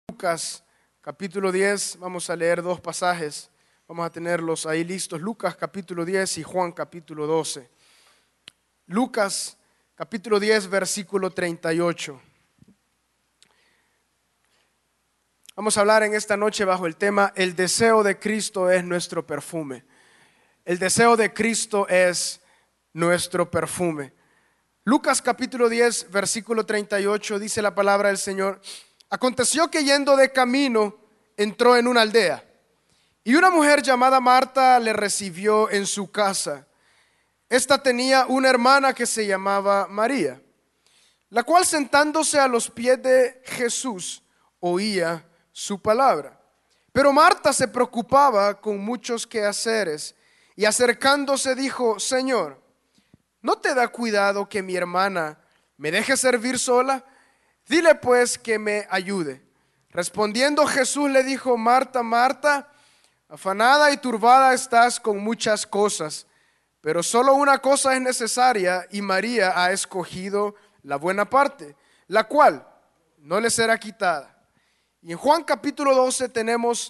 Lucas capítulo 10, vamos a leer dos pasajes, vamos a tenerlos ahí listos, Lucas capítulo 10 y Juan capítulo 12. Lucas capítulo 10, versículo 38. Vamos a hablar en esta noche bajo el tema El deseo de Cristo es nuestro perfume. El deseo de Cristo es nuestro perfume. Lucas capítulo 10, versículo 38 dice la palabra del Señor: Aconteció que yendo de camino entró en una aldea, y una mujer llamada Marta le recibió en su casa. Esta tenía una hermana que se llamaba María, la cual sentándose a los pies de Jesús oía su palabra. Pero Marta se preocupaba con muchos quehaceres, y acercándose dijo: Señor, ¿no te da cuidado que mi hermana me deje servir sola? Dile pues que me ayude. Respondiendo Jesús le dijo: Marta, Marta, afanada y turbada estás con muchas cosas, pero solo una cosa es necesaria, y María ha escogido la buena parte, la cual no le será quitada. Y en Juan capítulo 12 tenemos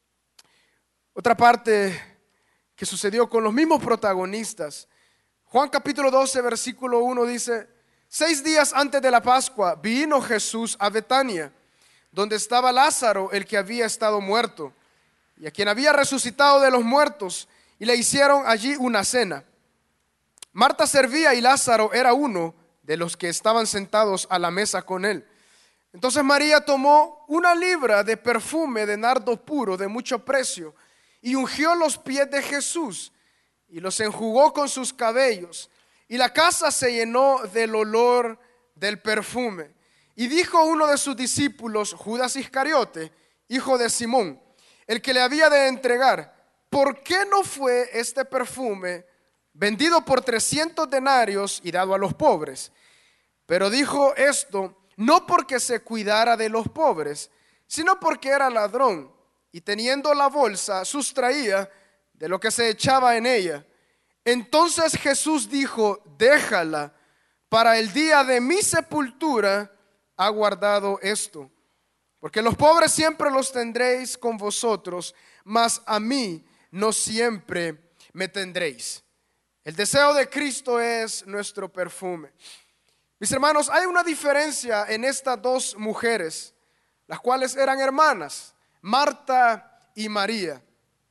otra parte que sucedió con los mismos protagonistas. Juan capítulo 12, versículo 1 dice: 6 días antes de la Pascua vino Jesús a Betania, donde estaba Lázaro, el que había estado muerto, y a quien había resucitado de los muertos, y le hicieron allí una cena. Marta servía y Lázaro era uno de los que estaban sentados a la mesa con él. Entonces María tomó una libra de perfume de nardo puro de mucho precio, y ungió los pies de Jesús, y los enjugó con sus cabellos. Y la casa se llenó del olor del perfume. Y dijo uno de sus discípulos, Judas Iscariote, hijo de Simón, el que le había de entregar: ¿por qué no fue este perfume vendido por 300 denarios y dado a los pobres? Pero dijo esto no porque se cuidara de los pobres, sino porque era ladrón, y teniendo la bolsa sustraía de lo que se echaba en ella. Entonces Jesús dijo: déjala, para el día de mi sepultura ha guardado esto. Porque los pobres siempre los tendréis con vosotros, mas a mí no siempre me tendréis. El deseo de Cristo es nuestro perfume. Mis hermanos, hay una diferencia en estas dos mujeres, las cuales eran hermanas, Marta y María.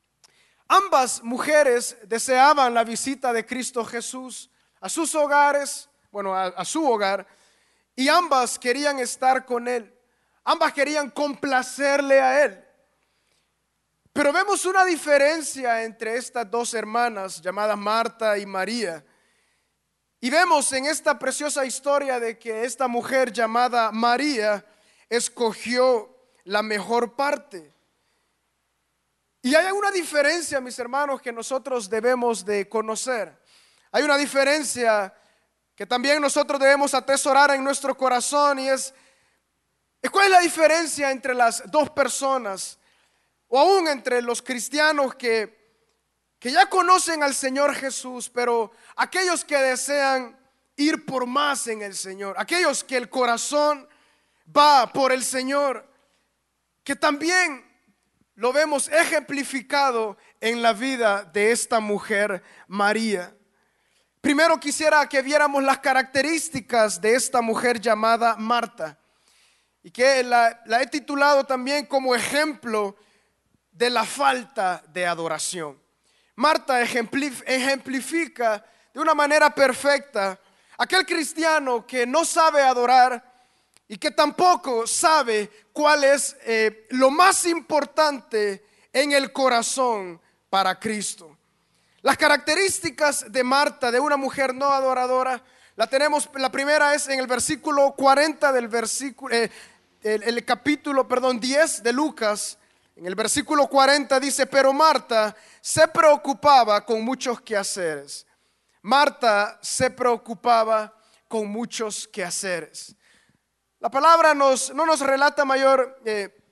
Ambas mujeres deseaban la visita de Cristo Jesús a sus hogares, a su hogar, y ambas querían estar con Él. Ambas querían complacerle a Él. Pero vemos una diferencia entre estas dos hermanas llamadas Marta y María. Y vemos en esta preciosa historia de que esta mujer llamada María escogió la mejor parte. Y hay una diferencia, mis hermanos, que nosotros debemos de conocer. Hay una diferencia que también nosotros debemos atesorar en nuestro corazón, y es ¿cuál es la diferencia entre las dos personas, o aún entre los cristianos que ya conocen al Señor Jesús, pero aquellos que desean ir por más en el Señor, aquellos que el corazón va por el Señor, que también lo vemos ejemplificado en la vida de esta mujer María? Primero quisiera que viéramos las características de esta mujer llamada Marta, y que la he titulado también como ejemplo de la falta de adoración. Marta ejemplifica de una manera perfecta aquel cristiano que no sabe adorar y que tampoco sabe cuál es lo más importante en el corazón para Cristo. Las características de Marta, de una mujer no adoradora, la primera es en el versículo 40 del el capítulo 10 de Lucas. En el versículo 40 dice: pero Marta se preocupaba con muchos quehaceres. Marta se preocupaba con muchos quehaceres. La palabra no nos relata mayor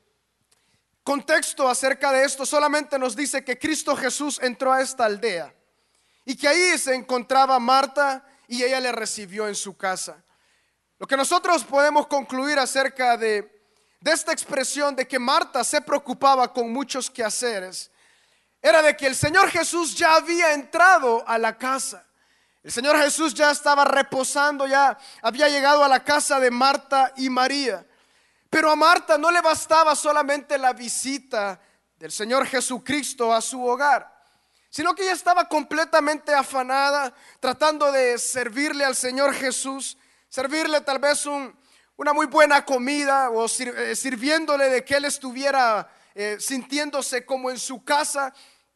contexto acerca de esto, solamente nos dice que Cristo Jesús entró a esta aldea y que ahí se encontraba Marta y ella le recibió en su casa. Lo que nosotros podemos concluir acerca de de esta expresión de que Marta se preocupaba con muchos quehaceres era de que el Señor Jesús ya había entrado a la casa. El Señor Jesús ya estaba reposando, ya había llegado a la casa de Marta y María. Pero a Marta no le bastaba solamente la visita del Señor Jesucristo a su hogar, sino que ella estaba completamente afanada tratando de servirle al Señor Jesús, servirle tal vez una muy buena comida o sirviéndole de que Él estuviera sintiéndose como en su casa.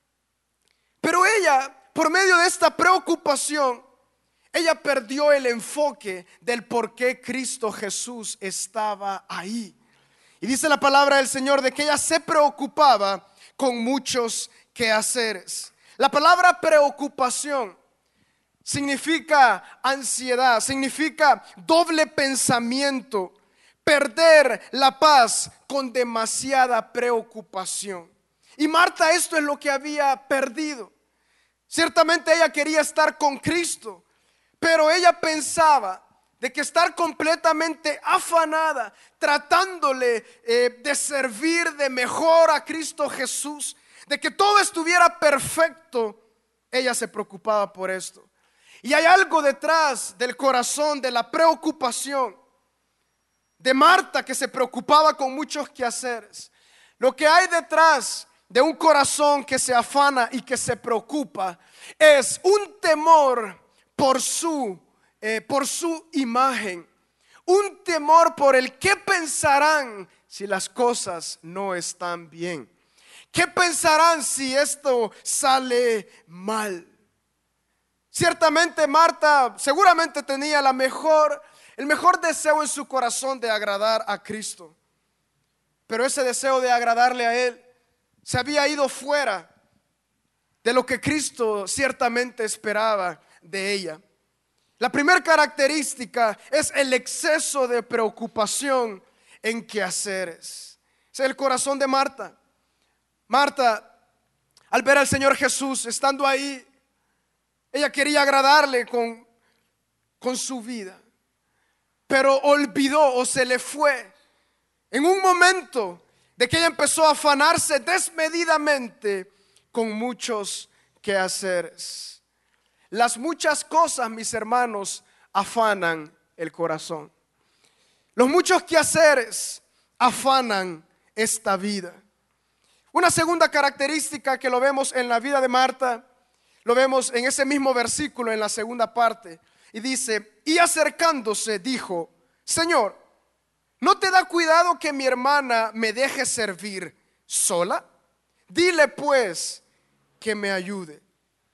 Pero ella, por medio de esta preocupación, ella perdió el enfoque del por qué Cristo Jesús estaba ahí. Y dice la palabra del Señor de que ella se preocupaba con muchos quehaceres. La palabra preocupación significa ansiedad, significa doble pensamiento, perder la paz con demasiada preocupación. Y Marta esto es lo que había perdido. Ciertamente ella quería estar con Cristo, pero ella pensaba de que estar completamente afanada, tratándole de servir de mejor a Cristo Jesús, de que todo estuviera perfecto, ella se preocupaba por esto. Y hay algo detrás del corazón de la preocupación de Marta, que se preocupaba con muchos quehaceres. Lo que hay detrás de un corazón que se afana y que se preocupa es un temor por su imagen, un temor por el qué pensarán si las cosas no están bien, qué pensarán si esto sale mal. Ciertamente Marta seguramente tenía el mejor deseo en su corazón de agradar a Cristo, pero ese deseo de agradarle a Él se había ido fuera de lo que Cristo ciertamente esperaba de ella. La primera característica es el exceso de preocupación en quehaceres. Es el corazón de Marta. Marta, al ver al Señor Jesús estando ahí, ella quería agradarle con su vida, pero olvidó o se le fue en un momento de que ella empezó a afanarse desmedidamente con muchos quehaceres. Las muchas cosas, mis hermanos, afanan el corazón. Los muchos quehaceres afanan esta vida. Una segunda característica que lo vemos en la vida de Marta, lo vemos en ese mismo versículo en la segunda parte. Y dice, y acercándose dijo, Señor, ¿no te da cuidado que mi hermana me deje servir sola? Dile pues que me ayude.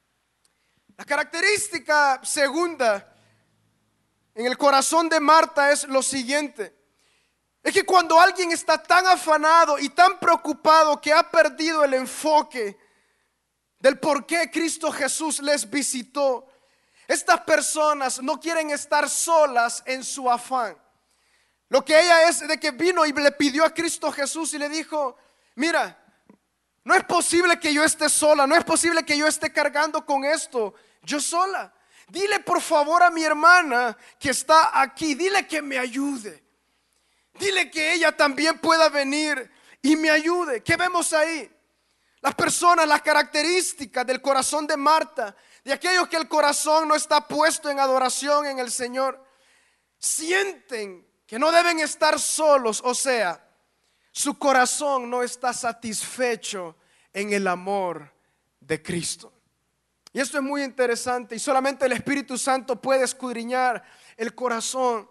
La característica segunda en el corazón de Marta es lo siguiente. Es que cuando alguien está tan afanado y tan preocupado que ha perdido el enfoque del por qué Cristo Jesús les visitó, estas personas no quieren estar solas en su afán. Lo que ella es de que vino y le pidió a Cristo Jesús y le dijo, mira, no es posible que yo esté sola, no es posible que yo esté cargando con esto yo sola. Dile por favor a mi hermana que está aquí, dile que me ayude. Dile que ella también pueda venir y me ayude. ¿Qué vemos ahí? Las personas, las características del corazón de Marta, de aquellos que el corazón no está puesto en adoración en el Señor, sienten que no deben estar solos, o sea, su corazón no está satisfecho en el amor de Cristo. Y esto es muy interesante y solamente el Espíritu Santo puede escudriñar el corazón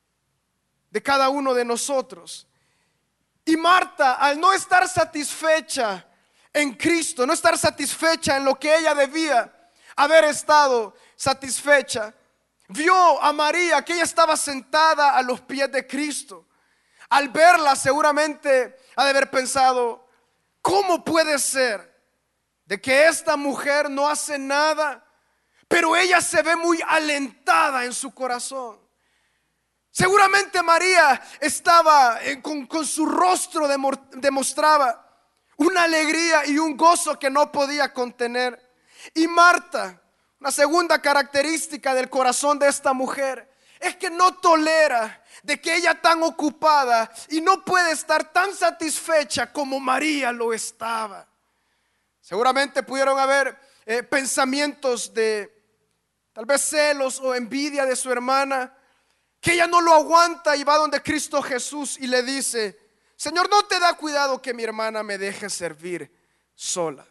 de cada uno de nosotros. Y Marta, al no estar satisfecha en Cristo, no estar satisfecha en lo que ella debía haber estado satisfecha, vio a María que ella estaba sentada a los pies de Cristo. Al verla seguramente ha de haber pensado, ¿cómo puede ser de que esta mujer no hace nada, pero ella se ve muy alentada en su corazón? Seguramente María estaba con su rostro demostraba una alegría y un gozo que no podía contener. Y Marta, una segunda característica del corazón de esta mujer es que no tolera de que ella tan ocupada y no puede estar tan satisfecha como María lo estaba. Seguramente pudieron haber pensamientos de tal vez celos o envidia de su hermana, que ella no lo aguanta y va donde Cristo Jesús y le dice: Señor, ¿no te da cuidado que mi hermana me deje servir sola?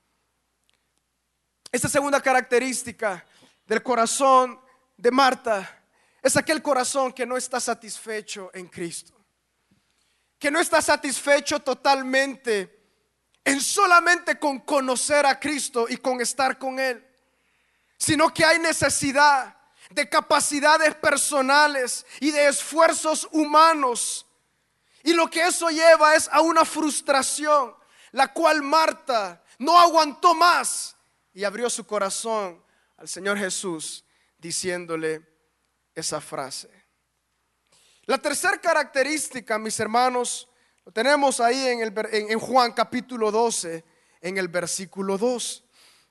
Esta segunda característica del corazón de Marta es aquel corazón que no está satisfecho en Cristo, que no está satisfecho totalmente en solamente con conocer a Cristo y con estar con Él, sino que hay necesidad de capacidades personales y de esfuerzos humanos. Y lo que eso lleva es a una frustración, la cual Marta no aguantó más y abrió su corazón al Señor Jesús diciéndole esa frase. La tercera característica, mis hermanos, lo tenemos ahí en Juan capítulo 12, en el versículo 2.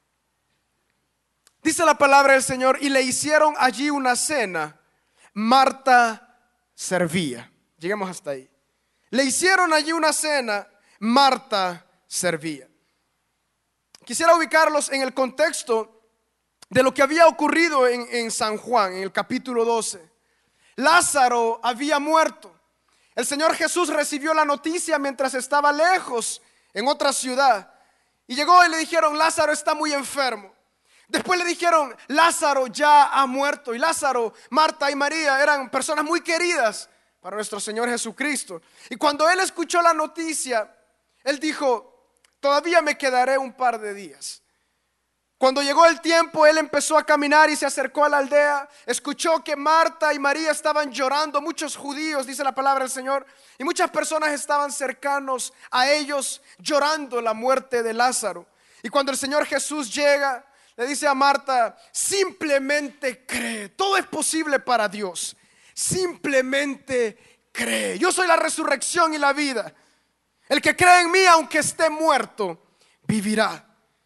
Dice la palabra del Señor: y le hicieron allí una cena. Marta servía. Lleguemos hasta ahí. Le hicieron allí una cena. Marta servía. Quisiera ubicarlos en el contexto de lo que había ocurrido en San Juan, en el capítulo 12. Lázaro había muerto. El Señor Jesús recibió la noticia mientras estaba lejos en otra ciudad. Y llegó y le dijeron: Lázaro está muy enfermo. Después le dijeron: Lázaro ya ha muerto. Y Lázaro, Marta y María eran personas muy queridas para nuestro Señor Jesucristo. Y cuando él escuchó la noticia, él dijo: todavía me quedaré un par de días. Cuando llegó el tiempo, él empezó a caminar y se acercó a la aldea. Escuchó que Marta y María estaban llorando. Muchos judíos, dice la palabra del Señor, y muchas personas estaban cercanos a ellos llorando la muerte de Lázaro. Y cuando el Señor Jesús llega, le dice a Marta: simplemente cree. Todo es posible para Dios. Simplemente cree. Yo soy la resurrección y la vida. El que cree en mí, aunque esté muerto, vivirá.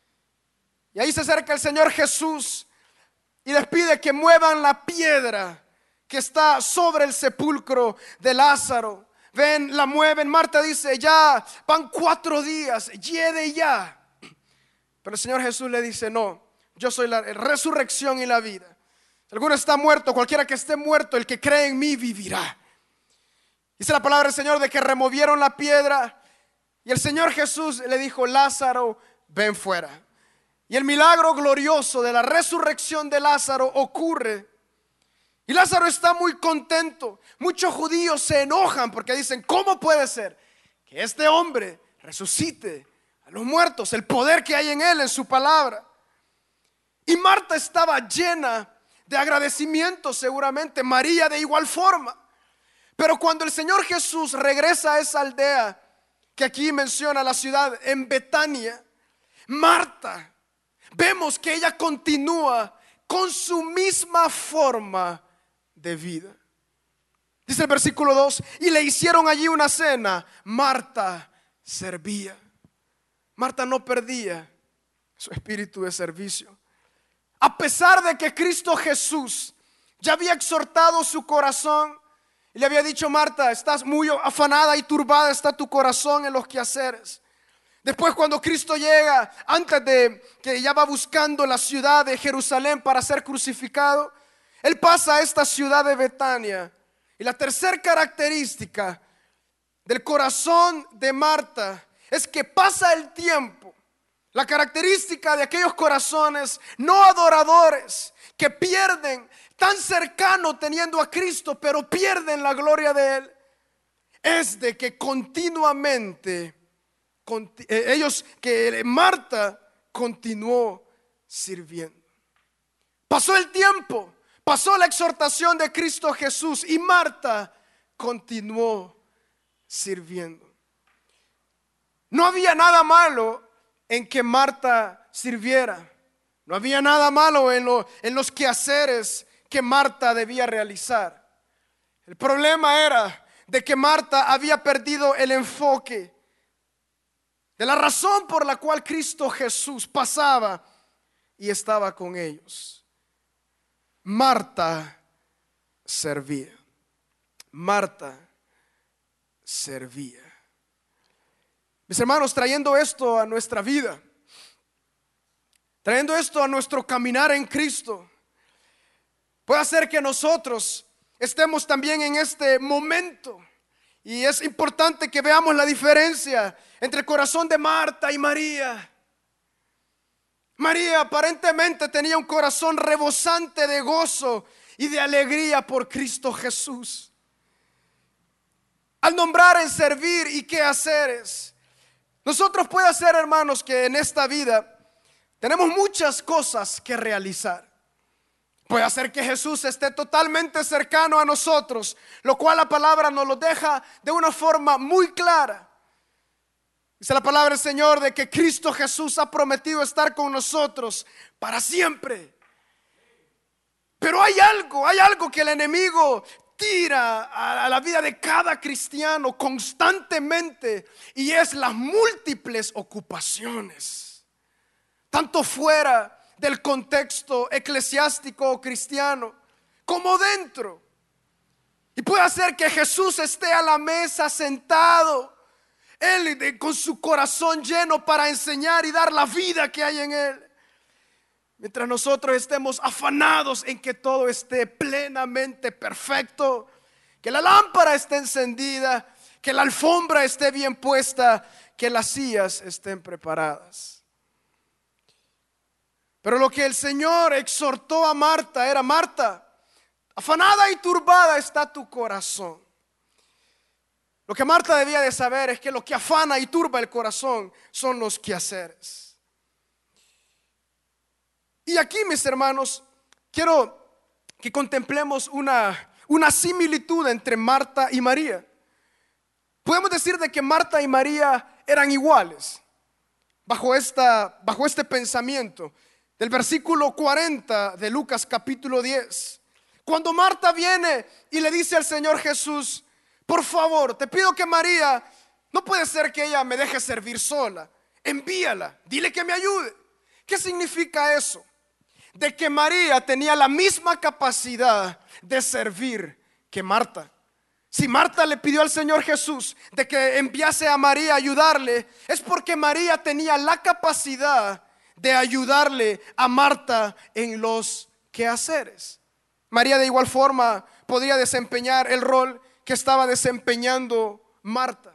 Y ahí se acerca el Señor Jesús y les pide que muevan la piedra que está sobre el sepulcro de Lázaro. Ven, la mueven. Marta dice: ya van 4 días, llegue ya. Pero el Señor Jesús le dice: no, yo soy la resurrección y la vida. Si alguno está muerto, cualquiera que esté muerto, el que cree en mí vivirá. Dice la palabra del Señor de que removieron la piedra y el Señor Jesús le dijo: Lázaro, ven fuera. Y el milagro glorioso de la resurrección de Lázaro ocurre. Y Lázaro está muy contento. Muchos judíos se enojan porque dicen: ¿cómo puede ser que este hombre resucite a los muertos? El poder que hay en él, en su palabra. Y Marta estaba llena de agradecimiento, seguramente. María de igual forma. Pero cuando el Señor Jesús regresa a esa aldea que aquí menciona la ciudad, en Betania, Marta, vemos que ella continúa con su misma forma de vida. Dice el versículo 2: y le hicieron allí una cena. Marta servía. Marta no perdía su espíritu de servicio. A pesar de que Cristo Jesús ya había exhortado su corazón y le había dicho: Marta, estás muy afanada y turbada está tu corazón en los quehaceres. Después, cuando Cristo llega, antes de que ya va buscando la ciudad de Jerusalén para ser crucificado, él pasa a esta ciudad de Betania. Y la tercera característica del corazón de Marta es que pasa el tiempo. La característica de aquellos corazones no adoradores que pierden, tan cercano teniendo a Cristo, pero pierden la gloria de Él, es de que continuamente Marta continuó sirviendo. Pasó el tiempo, pasó la exhortación de Cristo Jesús y Marta continuó sirviendo. No había nada malo en que Marta sirviera. No había nada malo en los quehaceres que Marta debía realizar. El problema era de que Marta había perdido el enfoque de la razón por la cual Cristo Jesús pasaba y estaba con ellos. Marta servía. Marta servía. Mis hermanos, trayendo esto a nuestra vida, trayendo esto a nuestro caminar en Cristo, puede hacer que nosotros estemos también en este momento. Y es importante que veamos la diferencia entre el corazón de Marta y María. María aparentemente tenía un corazón rebosante de gozo y de alegría por Cristo Jesús. Al nombrar el servir y qué haceres, nosotros puede ser, hermanos, que en esta vida tenemos muchas cosas que realizar. Puede hacer que Jesús esté totalmente cercano a nosotros, lo cual la palabra nos lo deja de una forma muy clara. Dice la palabra del Señor de que Cristo Jesús ha prometido estar con nosotros para siempre. Pero hay algo que el enemigo tira a la vida de cada cristiano constantemente, y es las múltiples ocupaciones, tanto fuera del contexto eclesiástico o cristiano como dentro. Y puede hacer que Jesús esté a la mesa sentado, Él con su corazón lleno para enseñar y dar la vida que hay en Él, mientras nosotros estemos afanados en que todo esté plenamente perfecto, que la lámpara esté encendida, que la alfombra esté bien puesta, que las sillas estén preparadas. Pero lo que el Señor exhortó a Marta era: Marta, afanada y turbada está tu corazón. Lo que Marta debía de saber es que lo que afana y turba el corazón son los quehaceres. Y aquí, mis hermanos, quiero que contemplemos una similitud entre Marta y María. Podemos decir de que Marta y María eran iguales bajo este pensamiento del versículo 40 de Lucas capítulo 10. Cuando Marta viene y le dice al Señor Jesús: por favor, te pido que María, no puede ser que ella me deje servir sola, envíala, dile que me ayude. ¿Qué significa eso? De que María tenía la misma capacidad de servir que Marta. Si Marta le pidió al Señor Jesús de que enviase a María a ayudarle, es porque María tenía la capacidad de ayudarle a Marta en los quehaceres. María de igual forma podría desempeñar el rol que estaba desempeñando Marta.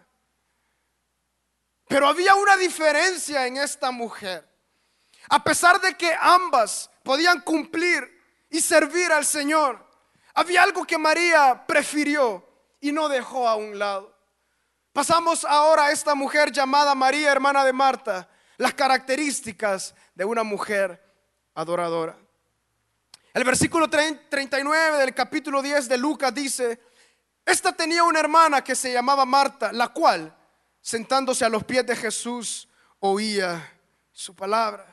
Pero había una diferencia en esta mujer. A pesar de que ambas podían cumplir y servir al Señor, había algo que María prefirió y no dejó a un lado. Pasamos ahora a esta mujer llamada María, hermana de Marta, las características de una mujer adoradora. El versículo 39 del capítulo 10 de Lucas dice: esta tenía una hermana que se llamaba Marta, la cual, sentándose a los pies de Jesús, oía su palabra.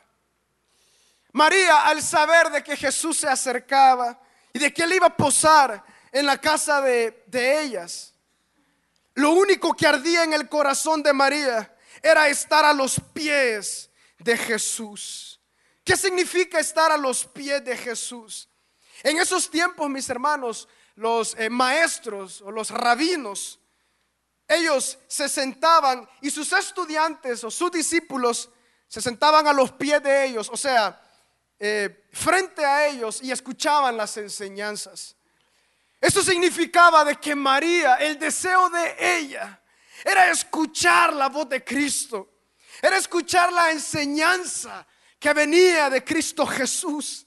María, al saber de que Jesús se acercaba y de que él iba a posar en la casa de ellas, lo único que ardía en el corazón de María era estar a los pies de Jesús. ¿Qué significa estar a los pies de Jesús? En esos tiempos, mis hermanos, los maestros o los rabinos, ellos se sentaban y sus estudiantes o sus discípulos se sentaban a los pies de ellos, o sea, frente a ellos, y escuchaban las enseñanzas. Eso significaba de que María, el deseo de ella era escuchar la voz de Cristo, era escuchar la enseñanza que venía de Cristo Jesús.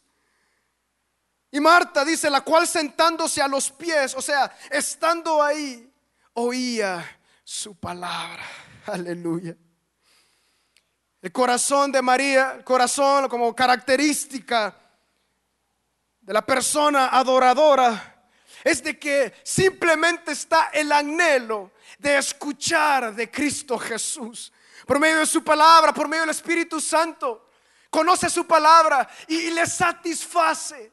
Y Marta dice, la cual sentándose a los pies, o sea, estando ahí, oía su palabra. Aleluya. El corazón de María, el corazón como característica de la persona adoradora, es de que simplemente está el anhelo de escuchar de Cristo Jesús por medio de su palabra, por medio del Espíritu Santo. Conoce su palabra y le satisface.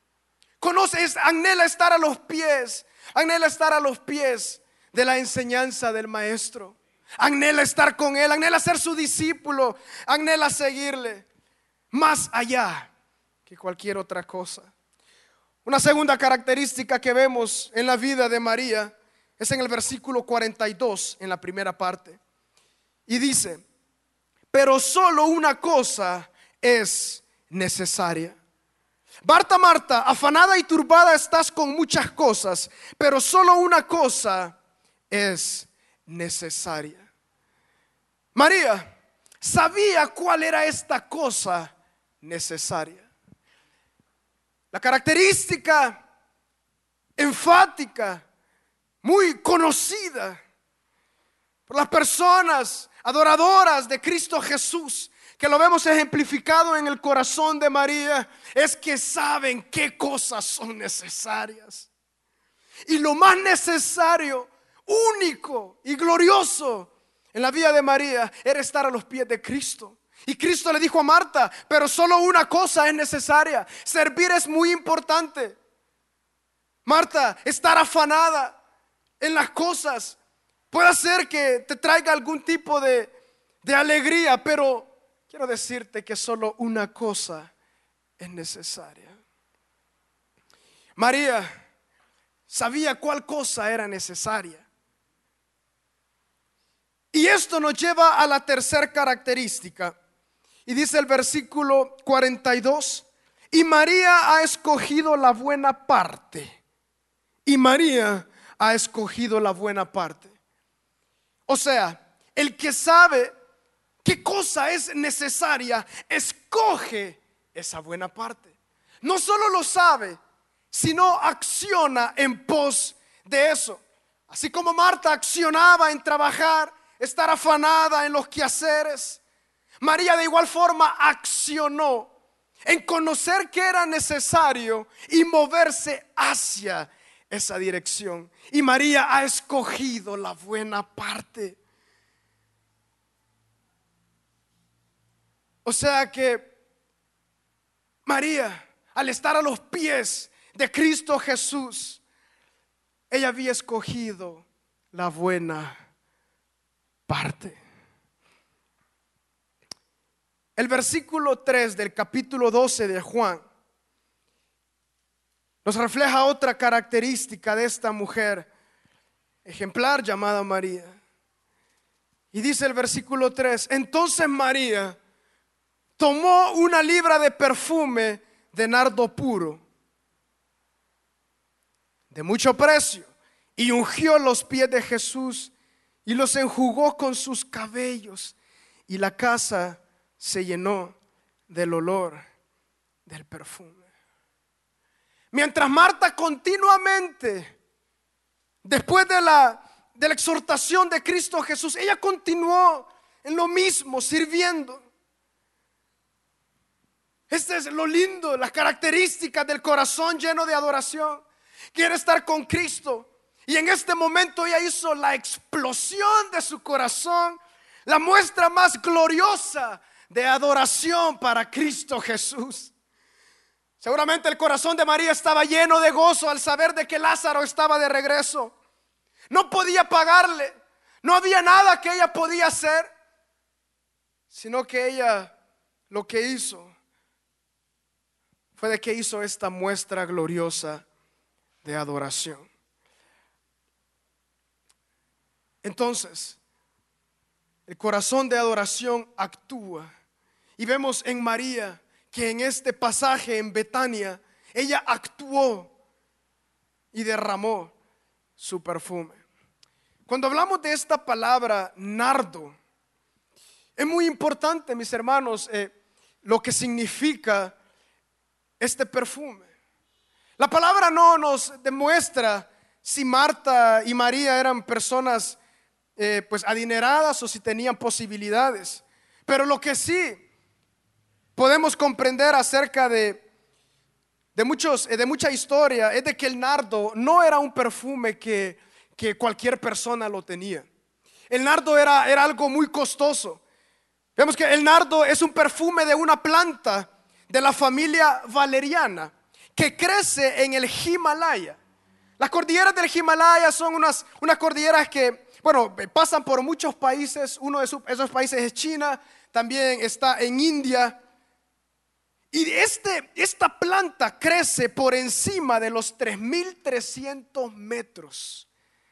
Anhela estar a los pies, anhela estar a los pies de la enseñanza del Maestro. Anhela estar con Él, anhela ser su discípulo, anhela seguirle más allá que cualquier otra cosa. Una segunda característica que vemos en la vida de María es en el versículo 42, en la primera parte. Y dice: pero solo una cosa es necesaria. Marta, Marta, afanada y turbada estás con muchas cosas, pero solo una cosa es necesaria. María sabía cuál era esta cosa necesaria. La característica enfática, muy conocida por las personas adoradoras de Cristo Jesús, que lo vemos ejemplificado en el corazón de María, es que saben qué cosas son necesarias. Y lo más necesario, único y glorioso en la vida de María era estar a los pies de Cristo. Y Cristo le dijo a Marta: pero solo una cosa es necesaria. Servir es muy importante. Marta, estar afanada en las cosas puede hacer que te traiga algún tipo de alegría, pero quiero decirte que solo una cosa es necesaria. María sabía cuál cosa era necesaria. Y esto nos lleva a la tercera característica. Y dice el versículo 42: y María ha escogido la buena parte. Y María ha escogido la buena parte. O sea, el que sabe qué cosa es necesaria, escoge esa buena parte. No solo lo sabe, sino acciona en pos de eso. Así como Marta accionaba en trabajar, estar afanada en los quehaceres, María de igual forma accionó en conocer que era necesario y moverse hacia esa dirección. Y María ha escogido la buena parte. O sea que María, al estar a los pies de Cristo Jesús, ella había escogido la buena parte. El versículo 3 del capítulo 12 de Juan nos refleja otra característica de esta mujer ejemplar llamada María. Y dice el versículo 3: entonces María tomó una libra de perfume de nardo puro, de mucho precio, y ungió los pies de Jesús y los enjugó con sus cabellos, y la casa se llenó del olor del perfume. Mientras Marta continuamente, después de la exhortación de Cristo Jesús, ella continuó en lo mismo, sirviendo. Este es lo lindo, las características del corazón lleno de adoración. Quiere estar con Cristo. Y en este momento ella hizo la explosión de su corazón, la muestra más gloriosa de adoración para Cristo Jesús. Seguramente el corazón de María estaba lleno de gozo al saber de que Lázaro estaba de regreso. No podía pagarle, no había nada que ella podía hacer, sino que ella lo que hizo fue de que hizo esta muestra gloriosa de adoración. Entonces, el corazón de adoración actúa. Y vemos en María que en este pasaje en Betania, ella actuó y derramó su perfume. Cuando hablamos de esta palabra nardo, es muy importante, mis hermanos, lo que significa este perfume. La palabra no nos demuestra si Marta y María eran personas pues adineradas o si tenían posibilidades. Pero lo que sí podemos comprender acerca de mucha historia es de que el nardo no era un perfume que cualquier persona lo tenía. El nardo era algo muy costoso. Vemos que el nardo es un perfume de una planta de la familia valeriana que crece en el Himalaya. Las cordilleras del Himalaya son unas cordilleras que, pasan por muchos países. Uno de esos países es China, también está en India. Y esta planta crece por encima de los 3.300 metros.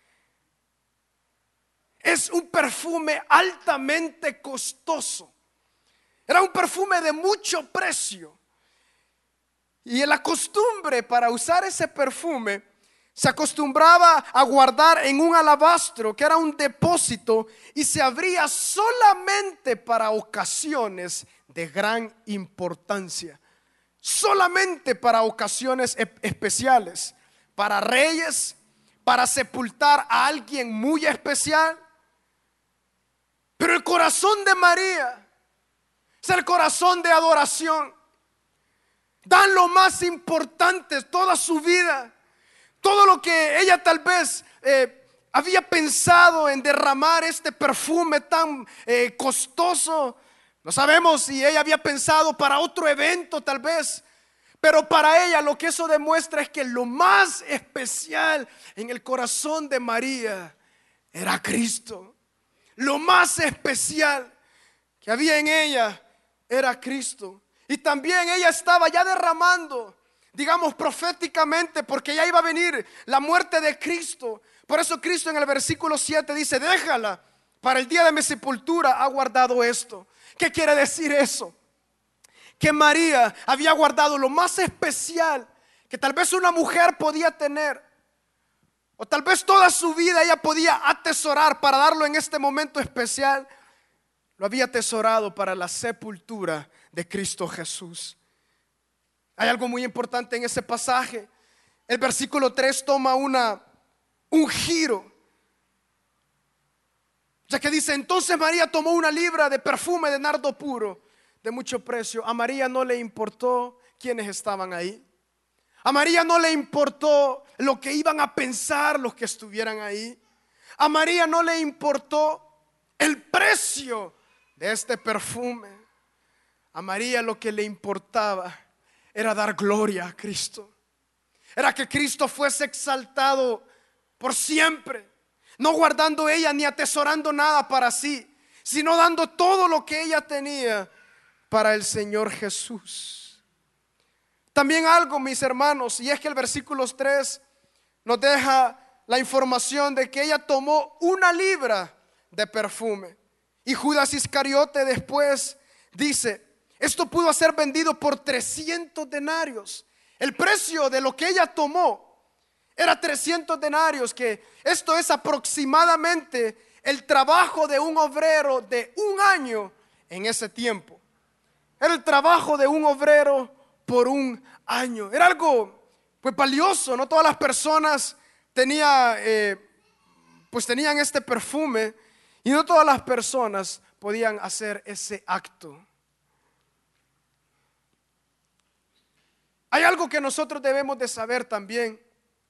Es un perfume altamente costoso. Era un perfume de mucho precio. Y la costumbre para usar ese perfume, se acostumbraba a guardar en un alabastro que era un depósito y se abría solamente para ocasiones de gran importancia. Solamente para ocasiones especiales, para reyes, para sepultar a alguien muy especial. Pero el corazón de María es el corazón de adoración. Dan lo más importante, toda su vida, todo lo que ella tal vez había pensado en derramar este perfume tan costoso. No sabemos si ella había pensado para otro evento tal vez, pero para ella lo que eso demuestra es que lo más especial en el corazón de María era Cristo. Lo más especial que había en ella era Cristo. Y también ella estaba ya derramando, digamos proféticamente, porque ya iba a venir la muerte de Cristo. Por eso Cristo en el versículo 7 dice: déjala, para el día de mi sepultura ha guardado esto. ¿Qué quiere decir eso? Que María había guardado lo más especial que tal vez una mujer podía tener, o tal vez toda su vida ella podía atesorar para darlo en este momento especial. Lo había atesorado para la sepultura de Cristo Jesús. Hay algo muy importante en ese pasaje. El versículo 3 toma un giro, ya que dice: entonces María tomó una libra de perfume de nardo puro de mucho precio. A María no le importó quiénes estaban ahí. A María no le importó lo que iban a pensar los que estuvieran ahí. A María no le importó el precio de este perfume. A María lo que le importaba era dar gloria a Cristo. Era que Cristo fuese exaltado por siempre, no guardando ella ni atesorando nada para sí, sino dando todo lo que ella tenía para el Señor Jesús. También algo, mis hermanos, y es que el versículo 3 nos deja la información de que ella tomó una libra de perfume. Y Judas Iscariote después dice: esto pudo ser vendido por 300 denarios. El precio de lo que ella tomó era 300 denarios, que esto es aproximadamente el trabajo de un obrero de un año en ese tiempo. Era el trabajo de un obrero por un año. Era algo pues valioso. No todas las personas tenían este perfume, y no todas las personas podían hacer ese acto. Hay algo que nosotros debemos de saber también,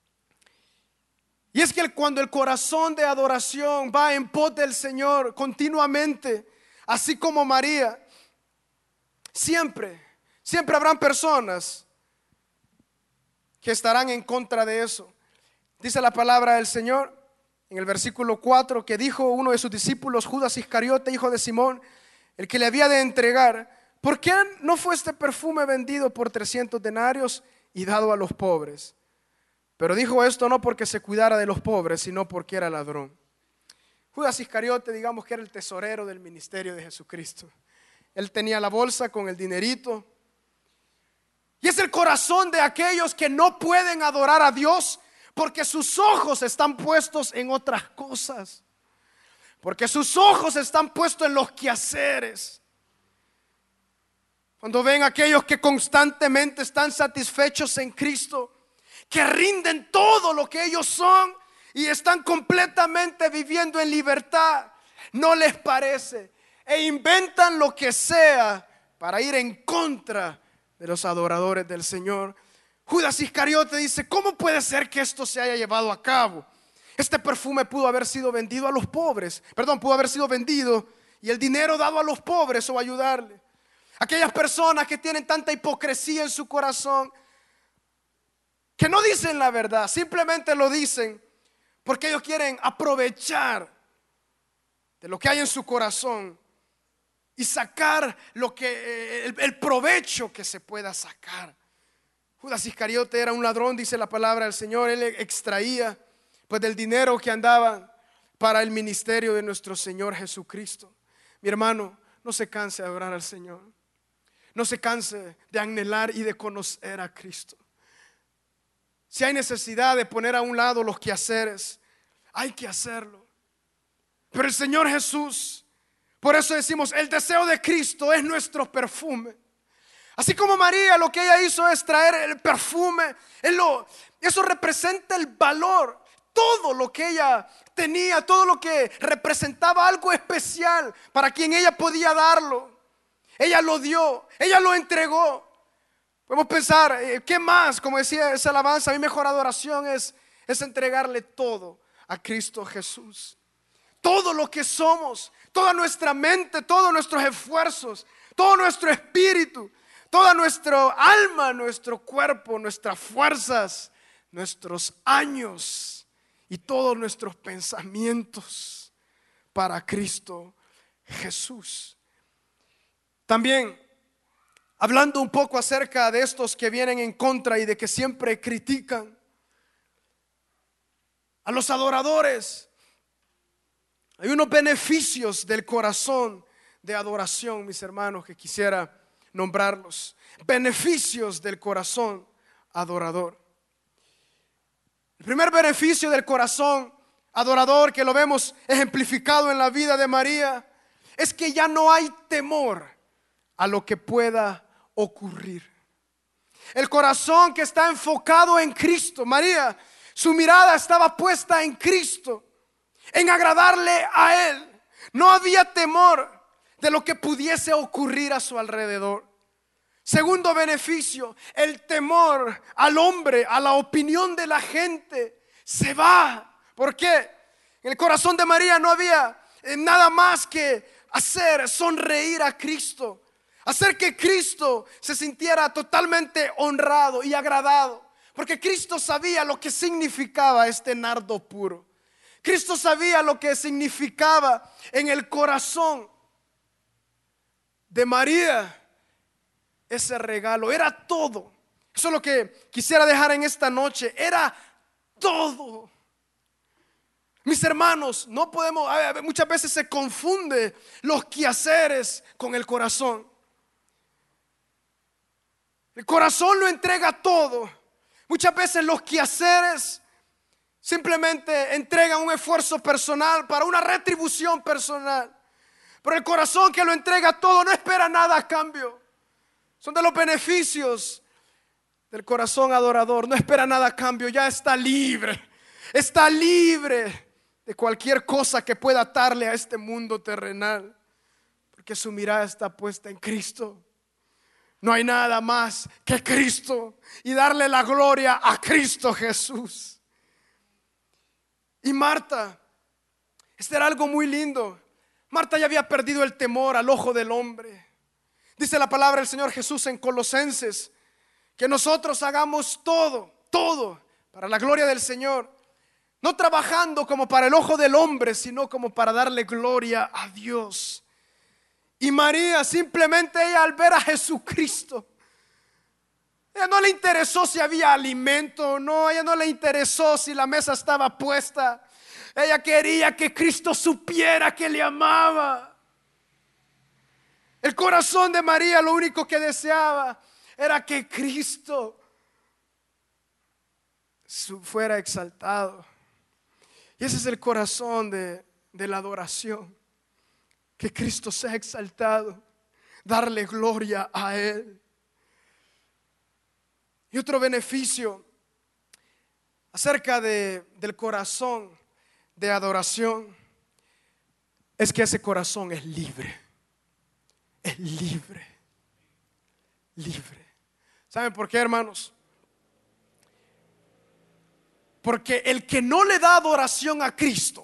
y es que cuando el corazón de adoración va en pos del Señor continuamente, así como María, siempre habrán personas que estarán en contra de eso. Dice la palabra del Señor en el versículo 4 que dijo uno de sus discípulos, Judas Iscariote, hijo de Simón, el que le había de entregar: ¿por qué no fue este perfume vendido por 300 denarios y dado a los pobres? Pero dijo esto no porque se cuidara de los pobres, sino porque era ladrón. Judas Iscariote, digamos que era el tesorero del ministerio de Jesucristo. Él tenía la bolsa con el dinerito. Y es el corazón de aquellos que no pueden adorar a Dios porque sus ojos están puestos en otras cosas, porque sus ojos están puestos en los quehaceres. Cuando ven a aquellos que constantemente están satisfechos en Cristo, que rinden todo lo que ellos son y están completamente viviendo en libertad, no les parece e inventan lo que sea para ir en contra de los adoradores del Señor. Judas Iscariote dice: ¿cómo puede ser que esto se haya llevado a cabo? Este perfume pudo haber sido vendido a los pobres, pudo haber sido vendido y el dinero dado a los pobres o ayudarle. Aquellas personas que tienen tanta hipocresía en su corazón, que no dicen la verdad, simplemente lo dicen porque ellos quieren aprovechar de lo que hay en su corazón y sacar lo que el provecho que se pueda sacar. Judas Iscariote era un ladrón, dice la palabra del Señor. Él extraía pues del dinero que andaba para el ministerio de nuestro Señor Jesucristo. Mi hermano, no se canse de adorar al Señor. No se canse de anhelar y de conocer a Cristo. Si hay necesidad de poner a un lado los quehaceres, hay que hacerlo. Pero el Señor Jesús, por eso decimos, el deseo de Cristo es nuestro perfume. Así como María, lo que ella hizo es traer el perfume. Eso representa el valor. Todo lo que ella tenía, todo lo que representaba algo especial para quien ella podía darlo. Ella lo dio, ella lo entregó. Podemos pensar, ¿qué más? Como decía esa alabanza, mi mejor adoración es entregarle todo a Cristo Jesús. Todo lo que somos, toda nuestra mente, todos nuestros esfuerzos, todo nuestro espíritu, toda nuestra alma, nuestro cuerpo, nuestras fuerzas, nuestros años y todos nuestros pensamientos para Cristo Jesús. También, hablando un poco acerca de estos que vienen en contra y de que siempre critican a los adoradores, hay unos beneficios del corazón de adoración, mis hermanos, que quisiera nombrarlos. Beneficios del corazón adorador. El primer beneficio del corazón adorador, que lo vemos ejemplificado en la vida de María, es que ya no hay temor a lo que pueda ocurrir. El corazón que está enfocado en Cristo. María, su mirada estaba puesta en Cristo, en agradarle a Él. No había temor de lo que pudiese ocurrir a su alrededor. Segundo beneficio, el temor al hombre, a la opinión de la gente, se va. ¿Por qué? En el corazón de María no había nada más que hacer sonreír a Cristo, hacer que Cristo se sintiera totalmente honrado y agradado, porque Cristo sabía lo que significaba este nardo puro. Cristo sabía lo que significaba en el corazón de María ese regalo. Era todo. Eso es lo que quisiera dejar en esta noche. Era todo. Mis hermanos, no podemos, muchas veces se confunde los quehaceres con el corazón. El corazón lo entrega todo. Muchas veces los quehaceres simplemente entregan un esfuerzo personal para una retribución personal. Pero el corazón que lo entrega todo no espera nada a cambio. Son de los beneficios del corazón adorador. No espera nada a cambio, ya está libre. Está libre de cualquier cosa que pueda atarle a este mundo terrenal, porque su mirada está puesta en Cristo. No hay nada más que Cristo y darle la gloria a Cristo Jesús. Y Marta, este era algo muy lindo. Marta ya había perdido el temor al ojo del hombre. Dice la palabra del Señor Jesús en Colosenses que nosotros hagamos todo para la gloria del Señor, no trabajando como para el ojo del hombre, sino como para darle gloria a Dios. Y María, simplemente ella, al ver a Jesucristo, ella no le interesó si había alimento o no, ella no le interesó si la mesa estaba puesta. Ella quería que Cristo supiera que le amaba. El corazón de María lo único que deseaba era que Cristo fuera exaltado. Y ese es el corazón de la adoración. Que Cristo sea exaltado, darle gloria a Él. Y otro beneficio acerca del corazón de adoración es que ese corazón es libre. Es libre. Libre. ¿Saben por qué, hermanos? Porque el que no le da adoración a Cristo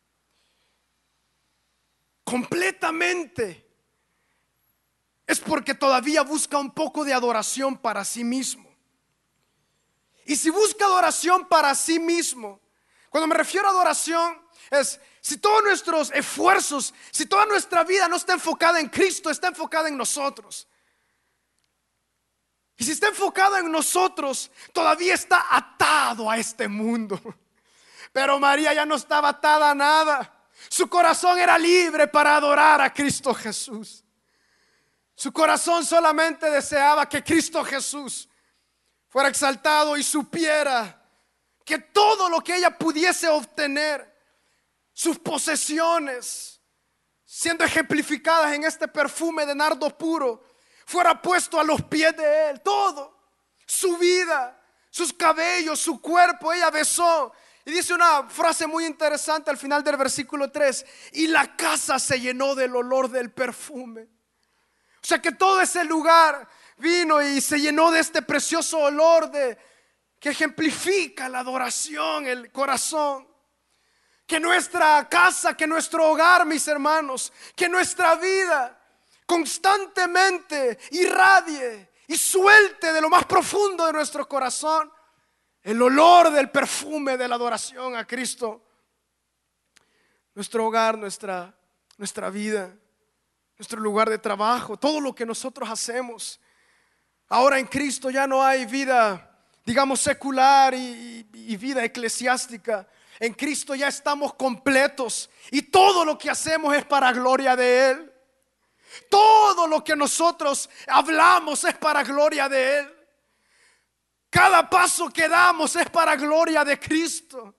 completamente es porque todavía busca un poco de adoración para sí mismo. Y si busca adoración para sí mismo, cuando me refiero a adoración, es si todos nuestros esfuerzos, si toda nuestra vida no está enfocada en Cristo, está enfocada en nosotros. Y si está enfocado en nosotros, todavía está atado a este mundo. Pero María ya no estaba atada a nada. Su corazón era libre para adorar a Cristo Jesús. Su corazón solamente deseaba que Cristo Jesús fuera exaltado y supiera que todo lo que ella pudiese obtener, sus posesiones, siendo ejemplificadas en este perfume de nardo puro, fuera puesto a los pies de Él. Todo, su vida, sus cabellos, su cuerpo, ella besó. Y dice una frase muy interesante al final del versículo 3: y la casa se llenó del olor del perfume. O sea que todo ese lugar vino y se llenó de este precioso olor que ejemplifica la adoración, el corazón. Que nuestra casa, que nuestro hogar, mis hermanos, que nuestra vida constantemente irradie y suelte de lo más profundo de nuestro corazón el olor del perfume de la adoración a Cristo. Nuestro hogar, nuestra vida, nuestro lugar de trabajo, todo lo que nosotros hacemos. Ahora en Cristo ya no hay vida, digamos, secular y vida eclesiástica. En Cristo ya estamos completos y todo lo que hacemos es para gloria de Él. Todo lo que nosotros hablamos es para gloria de Él. Cada paso que damos es para gloria de Cristo.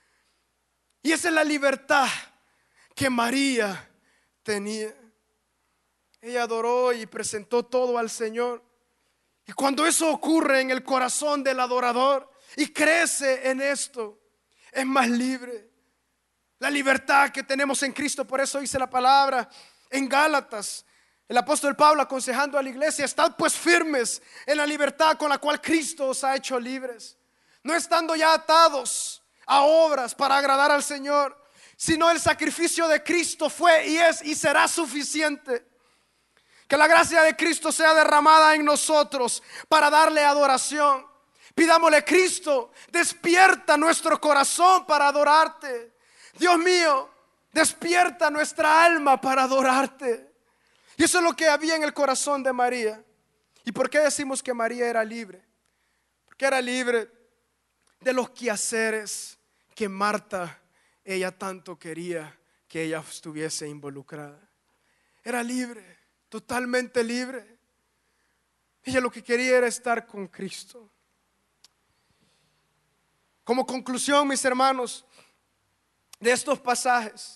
Y esa es la libertad que María tenía. Ella adoró y presentó todo al Señor. Y cuando eso ocurre en el corazón del adorador y crece en esto, es más libre. La libertad que tenemos en Cristo. Por eso dice la palabra en Gálatas, el apóstol Pablo aconsejando a la iglesia: estad pues firmes en la libertad con la cual Cristo os ha hecho libres, no estando ya atados a obras para agradar al Señor, sino el sacrificio de Cristo fue y es y será suficiente. Que la gracia de Cristo sea derramada en nosotros para darle adoración. Pidámosle: Cristo, despierta nuestro corazón para adorarte. Dios mío, despierta nuestra alma para adorarte. Y eso es lo que había en el corazón de María. ¿Y por qué decimos que María era libre? Porque era libre de los quehaceres que Marta, ella tanto quería que ella estuviese involucrada. Era libre, totalmente libre. Ella lo que quería era estar con Cristo. Como conclusión, mis hermanos, de estos pasajes,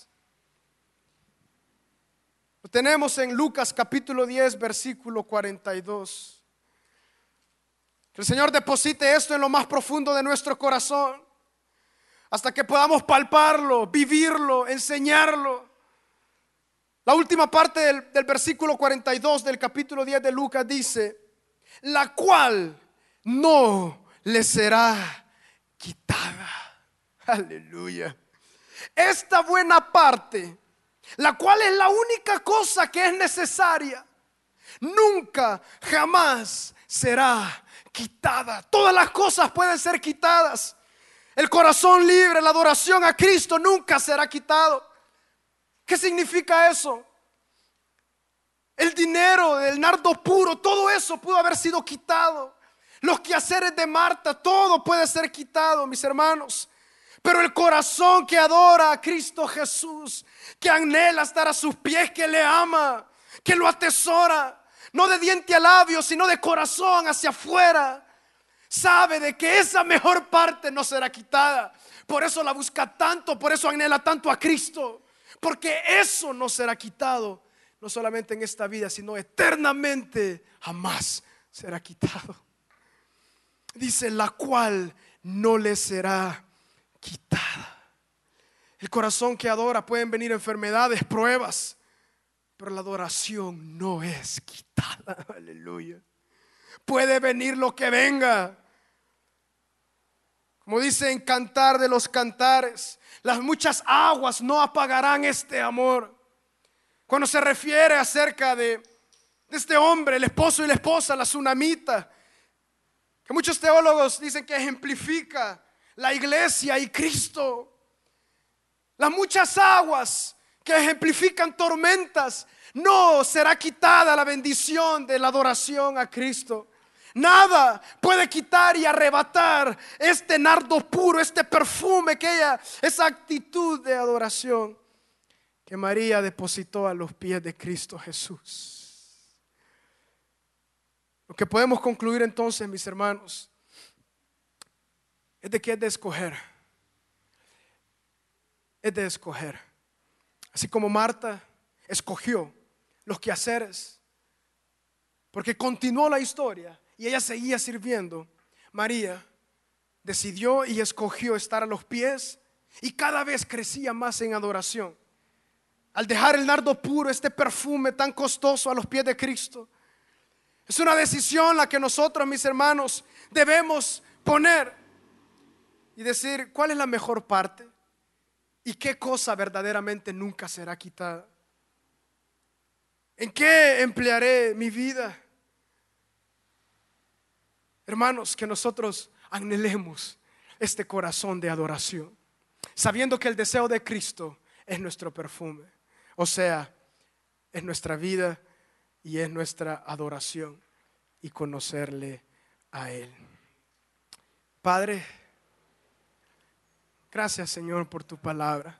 lo tenemos en Lucas capítulo 10, versículo 42. Que el Señor deposite esto en lo más profundo de nuestro corazón, hasta que podamos palparlo, vivirlo, enseñarlo. La última parte del versículo 42 del capítulo 10 de Lucas dice: la cual no le será quitada. Aleluya. Esta buena parte, la cual es la única cosa que es necesaria, nunca, jamás será quitada. Todas las cosas pueden ser quitadas. El corazón libre, la adoración a Cristo nunca será quitado. ¿Qué significa eso? El dinero, el nardo puro, todo eso pudo haber sido quitado. Los quehaceres de Marta, todo puede ser quitado, mis hermanos. Pero el corazón que adora a Cristo Jesús, que anhela estar a sus pies, que le ama, que lo atesora, no de diente a labio, sino de corazón hacia afuera, sabe de que esa mejor parte no será quitada. Por eso la busca tanto, por eso anhela tanto a Cristo, porque eso no será quitado, no solamente en esta vida, sino eternamente, jamás será quitado. Dice: la cual no le será quitada. El corazón que adora, pueden venir enfermedades, pruebas, pero la adoración no es quitada. Aleluya. Puede venir lo que venga. Como dice en Cantar de los Cantares, las muchas aguas no apagarán este amor. Cuando se refiere acerca de este hombre, el esposo y la esposa, la tsunamita, que muchos teólogos dicen que ejemplifica la iglesia y Cristo. Las muchas aguas que ejemplifican tormentas, no será quitada la bendición de la adoración a Cristo. Nada puede quitar y arrebatar este nardo puro, este perfume esa actitud de adoración que María depositó a los pies de Cristo Jesús. Lo que podemos concluir entonces, mis hermanos, es de que es de escoger. Es de escoger. Así como Marta escogió los quehaceres, porque continuó la historia y ella seguía sirviendo, María decidió y escogió estar a los pies y cada vez crecía más en adoración. Al dejar el nardo puro, este perfume tan costoso a los pies de Cristo, es una decisión la que nosotros, mis hermanos, debemos poner y decir cuál es la mejor parte y qué cosa verdaderamente nunca será quitada. ¿En qué emplearé mi vida? Hermanos, que nosotros anhelemos este corazón de adoración, sabiendo que el deseo de Cristo es nuestro perfume, o sea, es nuestra vida y es nuestra adoración y conocerle a Él. Padre, gracias, Señor, por tu palabra.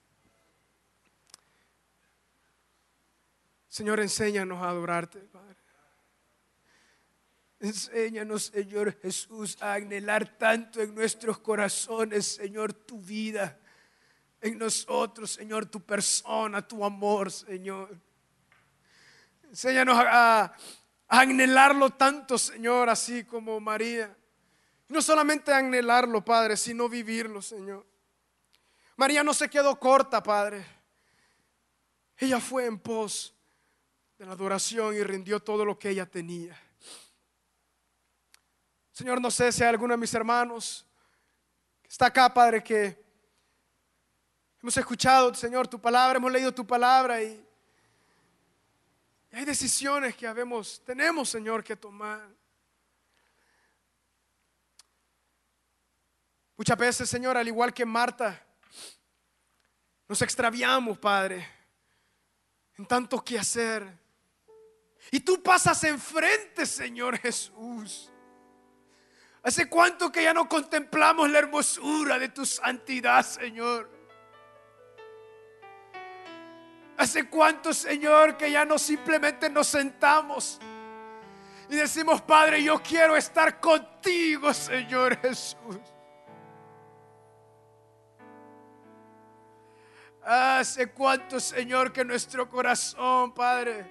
Señor, enséñanos a adorarte, Padre. Enséñanos, Señor Jesús, a anhelar tanto en nuestros corazones, Señor, tu vida. En nosotros, Señor, tu persona, tu amor, Señor. Enséñanos a anhelarlo tanto, Señor, así como María. No solamente anhelarlo, Padre, sino vivirlo, Señor. María no se quedó corta, Padre. Ella fue en pos de la adoración y rindió todo lo que ella tenía. Señor, no sé si hay alguno de mis hermanos que está acá, Padre, que hemos escuchado, Señor, tu palabra, hemos leído tu palabra y hay decisiones que tenemos, Señor, que tomar. Muchas veces, Señor, al igual que Marta, nos extraviamos, Padre, en tanto que hacer. Y tú pasas enfrente, Señor Jesús. ¿Hace cuánto que ya no contemplamos la hermosura de tu santidad, Señor? ¿Hace cuánto, Señor, que ya no simplemente nos sentamos y decimos, Padre, yo quiero estar contigo, Señor Jesús? ¿Hace cuánto, Señor, que nuestro corazón, Padre,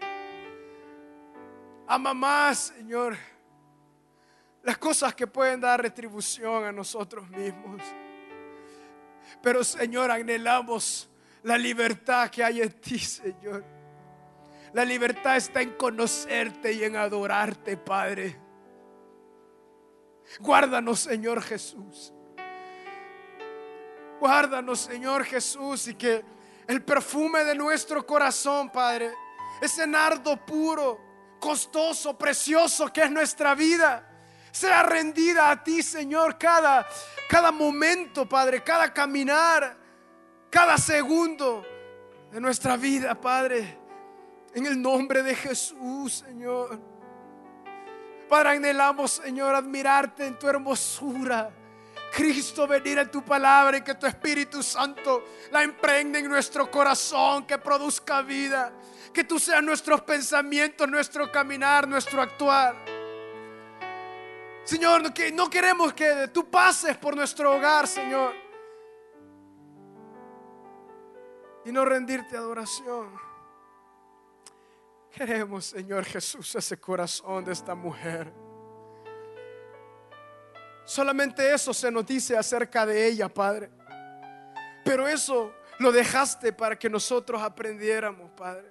ama más, Señor, las cosas que pueden dar retribución a nosotros mismos? Pero, Señor, anhelamos la libertad que hay en ti, Señor. La libertad está en conocerte y en adorarte, Padre. Guárdanos, Señor Jesús. Guárdanos, Señor Jesús, y que el perfume de nuestro corazón, Padre, ese nardo puro, costoso, precioso que es nuestra vida, sea rendida a ti, Señor, cada momento, Padre, cada caminar, cada segundo de nuestra vida, Padre, en el nombre de Jesús, Señor. Padre, anhelamos, Señor, admirarte en tu hermosura. Cristo, venir a tu palabra y que tu Espíritu Santo la impregne en nuestro corazón, que produzca vida, que tú seas nuestros pensamientos, nuestro caminar, nuestro actuar. Señor, no queremos que tú pases por nuestro hogar, Señor, y no rendirte adoración. Queremos, Señor Jesús, ese corazón de esta mujer. Solamente eso se nos dice acerca de ella, Padre. Pero eso lo dejaste para que nosotros aprendiéramos, Padre.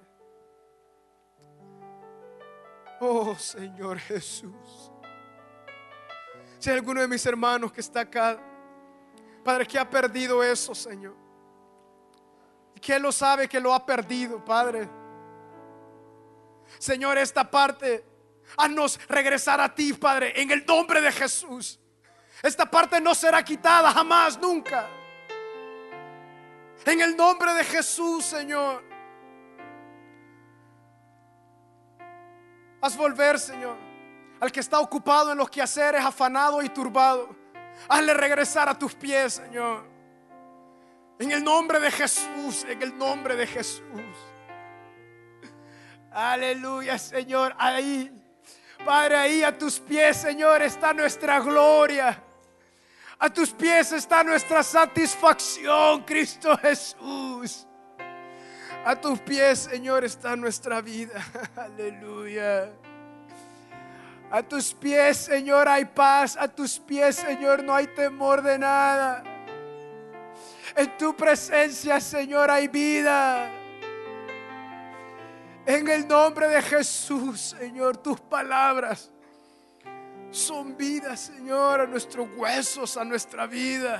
Oh, Señor Jesús. Si hay alguno de mis hermanos que está acá, Padre, que ha perdido eso, Señor, y que Él lo sabe que lo ha perdido, Padre. Señor, esta parte, haznos regresar a ti, Padre, en el nombre de Jesús. Esta parte no será quitada jamás, nunca. En el nombre de Jesús, Señor. Haz volver, Señor, al que está ocupado en los quehaceres, afanado y turbado. Hazle regresar a tus pies, Señor. En el nombre de Jesús, en el nombre de Jesús. Aleluya, Señor. Ahí, Padre, ahí a tus pies, Señor, está nuestra gloria. A tus pies está nuestra satisfacción, Cristo Jesús. A tus pies, Señor, está nuestra vida. Aleluya. A tus pies, Señor, hay paz. A tus pies, Señor, no hay temor de nada. En tu presencia, Señor, hay vida. En el nombre de Jesús, Señor, tus palabras son vida, Señor, a nuestros huesos, a nuestra vida.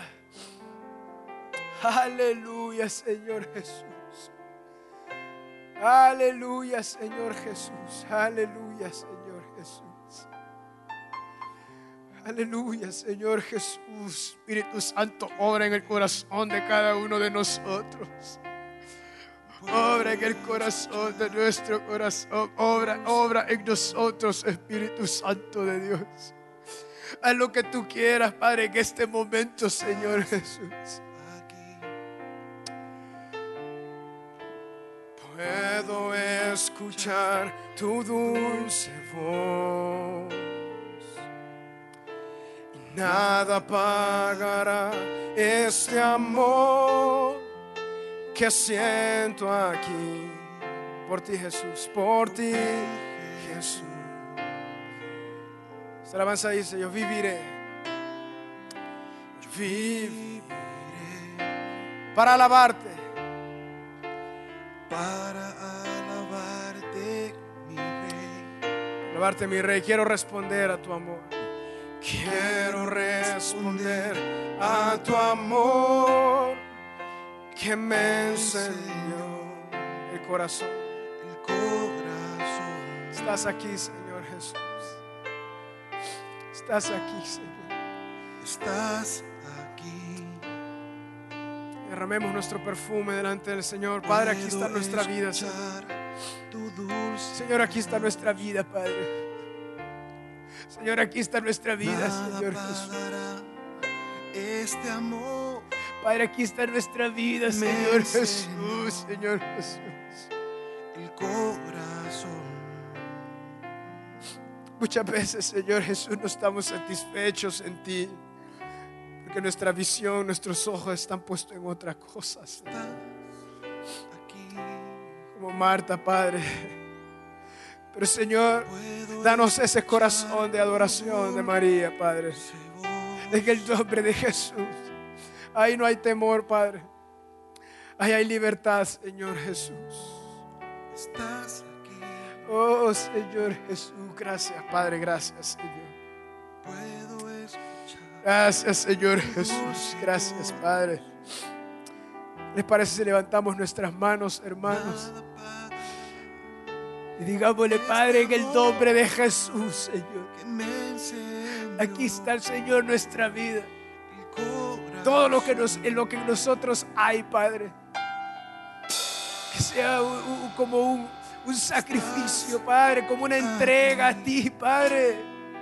Aleluya, Señor Jesús. Aleluya, Señor Jesús. Aleluya, Señor Jesús. Aleluya, Señor Jesús. Espíritu Santo, obra en el corazón de cada uno de nosotros. Obra en el corazón de nuestro corazón. Obra en nosotros, Espíritu Santo de Dios. Haz lo que tú quieras, Padre, en este momento, Señor Jesús. Puedo escuchar tu dulce voz y nada apagará este amor que siento aquí. Por ti, Jesús, por ti, Jesús. Esta alabanza dice: yo viviré para alabarte, mi Rey. Alabarte, mi Rey. Quiero responder a tu amor. Quiero responder a tu amor que me enseñó el corazón. Estás aquí, Señor Jesús. Estás aquí, Señor. Estás aquí. Derramemos nuestro perfume delante del Señor. Padre, aquí está nuestra vida, Señor. Señor, aquí está nuestra vida, Padre. Señor, aquí está nuestra vida, Señor Jesús. Este amor, Padre, aquí está nuestra vida, Señor Jesús, Señor Jesús. el corazón. Muchas veces, Señor Jesús, no estamos satisfechos en ti, porque nuestra visión, nuestros ojos están puestos en otras cosas. Aquí. Como Marta, Padre. Pero, Señor, danos ese corazón de adoración de María, Padre. En el nombre de Jesús. Ahí no hay temor, Padre. Ahí hay libertad, Señor Jesús. Estás aquí. Oh, Señor Jesús. Gracias, Padre. Gracias, Señor. Puedo escuchar. Gracias, Señor Jesús. Gracias, Padre. ¿Les parece si levantamos nuestras manos, hermanos? Y digámosle: Padre, en el nombre de Jesús, Señor. Aquí está el Señor, nuestra vida. Todo lo que en lo que nosotros hay, Padre. Que sea como un sacrificio, Padre, como una entrega a ti, Padre.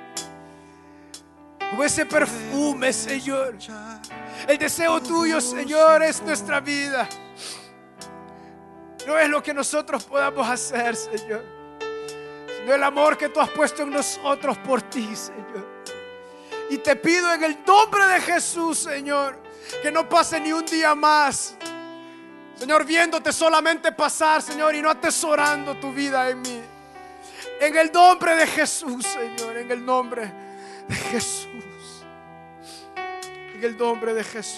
Como ese perfume, Señor. El deseo tuyo, Señor, es nuestra vida. No es lo que nosotros podamos hacer, Señor, sino el amor que tú has puesto en nosotros por ti, Señor. Y te pido en el nombre de Jesús, Señor, que no pase ni un día más, Señor, viéndote solamente pasar, Señor, y no atesorando tu vida en mí. En el nombre de Jesús, Señor, en el nombre de Jesús. En el nombre de Jesús.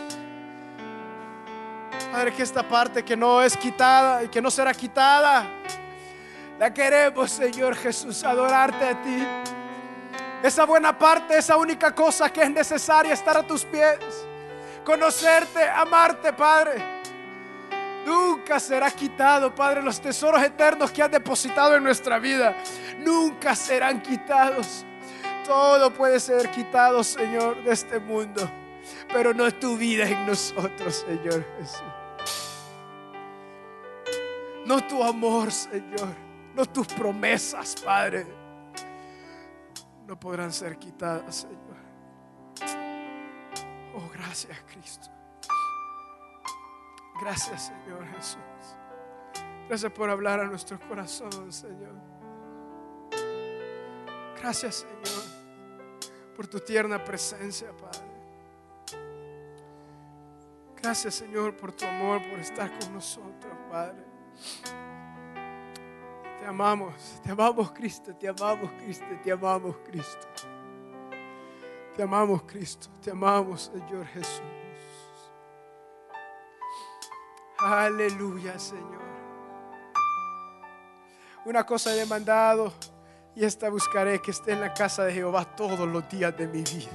Padre, que esta parte que no es quitada y que no será quitada, la queremos, Señor Jesús, adorarte a ti. Esa buena parte, esa única cosa que es necesaria, estar a tus pies, conocerte, amarte, Padre. Nunca será quitado, Padre. Los tesoros eternos que has depositado en nuestra vida nunca serán quitados. Todo puede ser quitado, Señor, de este mundo, pero no tu vida en nosotros, Señor Jesús. no tu amor, Señor, no tus promesas, Padre, no podrán ser quitadas, Señor. Oh, gracias, Cristo. Gracias, Señor Jesús. Gracias por hablar a nuestro corazón, Señor. Gracias, Señor, por tu tierna presencia, Padre. Gracias, Señor, por tu amor, por estar con nosotros, Padre. Te amamos, Cristo, te amamos, Cristo, te amamos, Cristo. Te amamos, Cristo, te amamos, Señor Jesús. Aleluya, Señor. Una cosa he demandado y esta buscaré, que esté en la casa de Jehová todos los días de mi vida,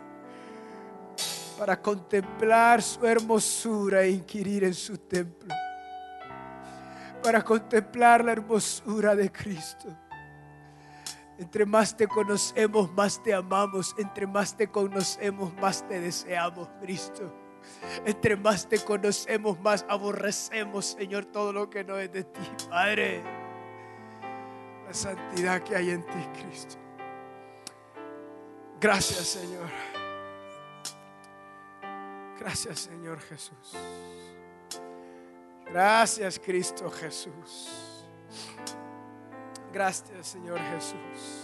para contemplar su hermosura e inquirir en su templo, para contemplar la hermosura de Cristo. Entre más te conocemos, más te amamos. Entre más te conocemos, más te deseamos, Cristo. Entre más te conocemos, más aborrecemos, Señor, todo lo que no es de ti, Padre. La santidad que hay en ti, Cristo. Gracias, Señor. Gracias, Señor Jesús. Gracias, Cristo Jesús. Gracias, Señor Jesús.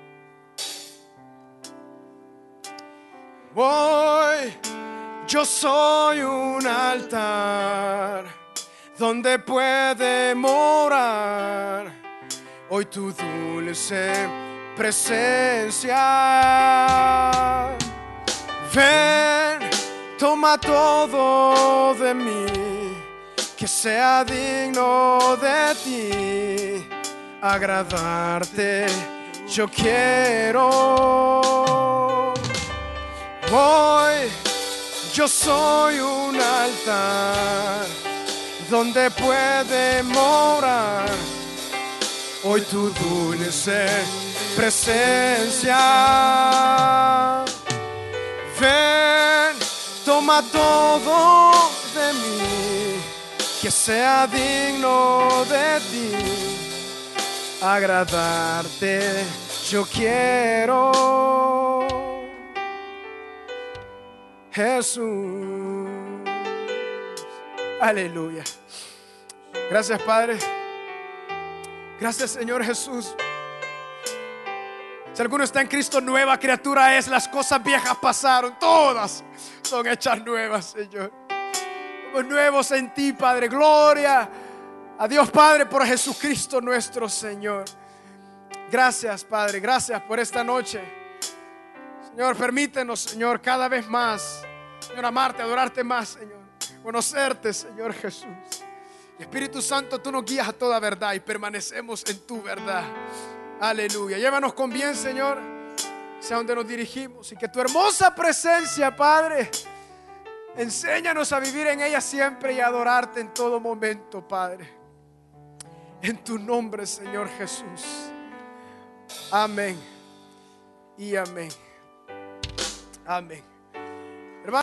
Voy, yo soy un altar donde puede morar hoy tu dulce presencia. Ven, toma todo de mí, que sea digno de ti. Agradarte yo quiero. Hoy yo soy un altar donde puede morar hoy tu dulce presencia. Ven, toma todo de mí, que sea digno de ti. Agradarte yo quiero, Jesús. Aleluya. Gracias, Padre. Gracias, Señor Jesús. Si alguno está en Cristo, nueva criatura es. Las cosas viejas pasaron, todas son hechas nuevas, Señor. Somos nuevos en ti, Padre. Gloria a Dios Padre por Jesucristo nuestro Señor. Gracias, Padre, gracias por esta noche. Señor, permítenos, Señor, cada vez más, Señor, amarte, adorarte más, Señor, conocerte, Señor Jesús. Y Espíritu Santo, tú nos guías a toda verdad y permanecemos en tu verdad. Aleluya. Llévanos con bien, Señor, hacia donde nos dirigimos, y que tu hermosa presencia, Padre, enséñanos a vivir en ella siempre y a adorarte en todo momento, Padre. En tu nombre, Señor Jesús. Amén y amén. Amén.